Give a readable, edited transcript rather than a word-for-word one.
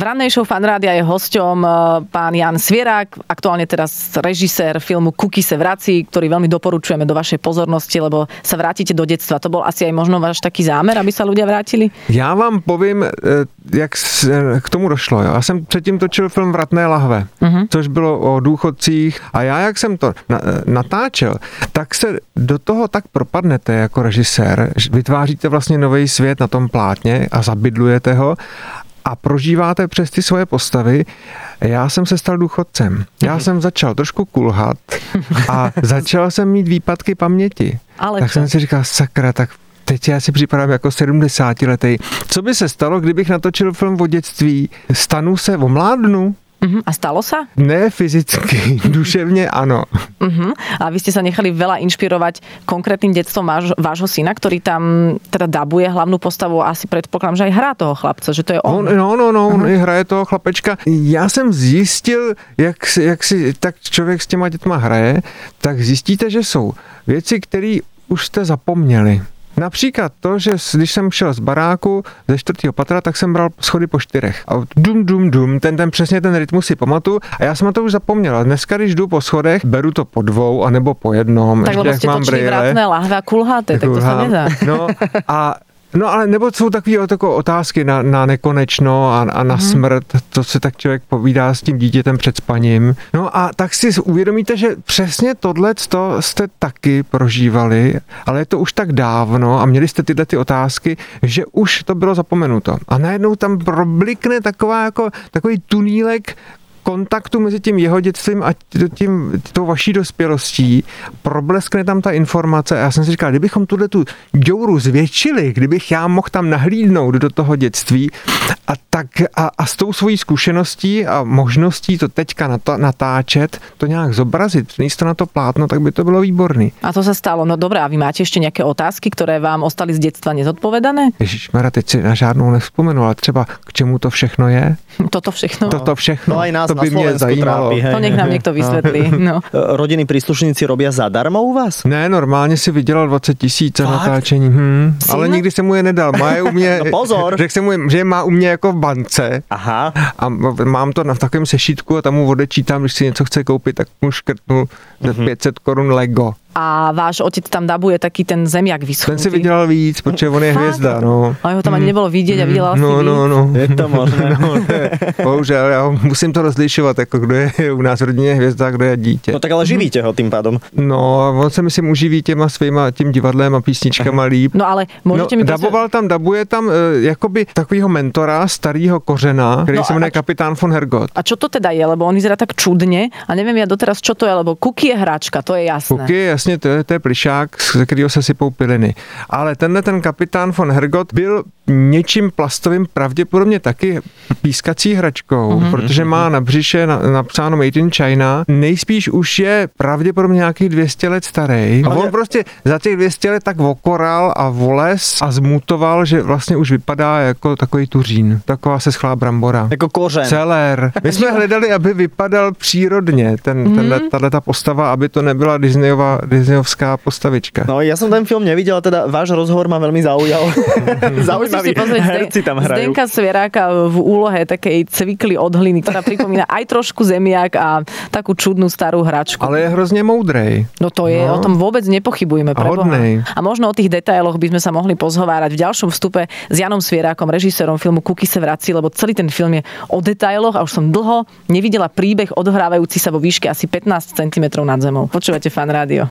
Rannej show Fan Rádia je hosťom pán Jan Svierák, aktuálne teraz režisér filmu Kuky se vrací, ktorý veľmi doporučujeme do vašej pozornosti, lebo sa vrátite do detstva. To bol asi aj možno váš taký zámer, aby sa ľudia vrátili? Já vám povím, jak k tomu došlo. Já jsem předtím točil film Vratné lahve, což bylo o důchodcích a já, jak jsem to natáčel, tak se do toho tak propadnete jako režisér, vytváříte vlastně nový svět na tom plátně a zabydlujete ho a prožíváte přes ty svoje postavy. Já jsem se stal důchodcem. Já jsem začal trošku kulhat a začal jsem mít výpadky paměti. Tak jsem si říkal, sakra, tak teď já si připadám jako 70letý. Co by se stalo, kdybych natočil film o dětství? Stanu se, omládnu? A stalo sa? Ne fyzicky, duševne áno. A vy ste sa nechali veľa inšpirovať konkrétnym detstvom vášho syna, ktorý tam teda dabuje hlavnú postavu a asi predpokladám, že aj hrá toho chlapca, že to je on. On hraje toho chlapečka. Já jsem zjistil, jak si tak člověk s těma dětma hraje, tak zjistíte, že jsou věci, které už jste zapomněli. Například to, že když jsem šel z baráku ze 4. patra, tak jsem bral schody po 4. A dum, přesně ten rytmus si pamatuju a já jsem na to už zapomněl. Dneska, když jdu po schodech, beru to po 2 anebo po 1. Tak lebo ste točili Vratné lahve a kulháte, tak to sa nedá. No ale nebo jsou takové otázky na nekonečno a na smrt, to se tak člověk povídá s tím dítětem před spaním. No a tak si uvědomíte, že přesně tohleto jste taky prožívali, ale je to už tak dávno a měli jste tyhle ty otázky, že už to bylo zapomenuto. A najednou tam problikne takový tunílek kontaktu mezi tím jeho dětstvím a tou vaší dospělostí, probleskne tam ta informace a já jsem si říkal, kdybychom tu děuru zvětšili, kdybych já mohl tam nahlídnout do toho dětství a s tou svojí zkušeností a možností to teďka natáčet, to nějak zobrazit, přinést to na to plátno, tak by to bylo výborný. A to se stalo. No dobré, a vy máte ještě nějaké otázky, které vám ostali z dětstva nezodpovedané? Ježišmarja, teď si na žádnou nevzpomenu, ale třeba k čemu to všechno je? Toto všechno. No aj nás to by mě zajímalo. To nech nám někdo vysvětlí. No. Rodinní príslušníci robia zadarmo u vás? Ne, normálně si vydělal 20 000 za natáčení. Ale nikdy se mu je nedal. Má je u mě, no pozor. Řekl jsem mu, že je má u mě jako v bance. Aha. A mám to v takovém sešítku a tam mu odečítám, když si něco chce koupit, tak mu škrtnu za 500 korun Lego. A váš otec tam dabuje taký ten zemiak vyschnutý. Ten si vydělal víc, protože on je hvězda, no. Ale ho tam ani nebylo vidět a vydělal si víc. No. Je to možné. Bohužel, já musím to rozlišovat, jako kdo je u nás v rodině hvězda, kdo je dítě. No tak ale živíte ho tým pádom. No, on se myslím uživí tím divadlem a písničkama líp. No ale môžete mi dabuje tam jakoby takovýho mentora starého kořena, který se jmenuje Kapitán von Hergot. A čo to teda je, lebo on vyzerá tak čudne a neviem ja doteraz, čo to je, lebo Kuky je hráčka, to je jasné. Kuky je jasně, to je plišák, z kterého se sypou piliny. Ale ten Kapitán von Hergot byl něčím plastovým, pravděpodobně taky pískací hračkou, protože má na břiše napsáno Made in China. Nejspíš už je pravděpodobně nějakých 200 let starý. A on prostě za těch 200 let tak okoral a voles a zmutoval, že vlastně už vypadá jako takový tuřín. Taková seschlá brambora. Jako kořen. Celér. My jsme hledali, aby vypadal přírodně tato postava, aby to nebyla Disneyovská postavička. No, ja som ten film nevidel, teda váš rozhovor ma veľmi zaujal. Zaujímavý herci tam hrajú. Zdenka Svieráka v úlohe takej cvikly od hliny, ktorá pripomína aj trošku zemiak a takú čudnú starú hračku. Ale je hrozne moudrej. No to je, o tom vôbec nepochybujeme. A hodnej. A možno o tých detailoch by sme sa mohli pozhovárať v ďalšom vstupe s Janom Svierákom, režisérom filmu Kuky se vrací, lebo celý ten film je o detailoch a už som dlho nevidela príbeh odohrávajúci sa vo výške asi 15 cm nad zemou. Počúvate Fan Rádio.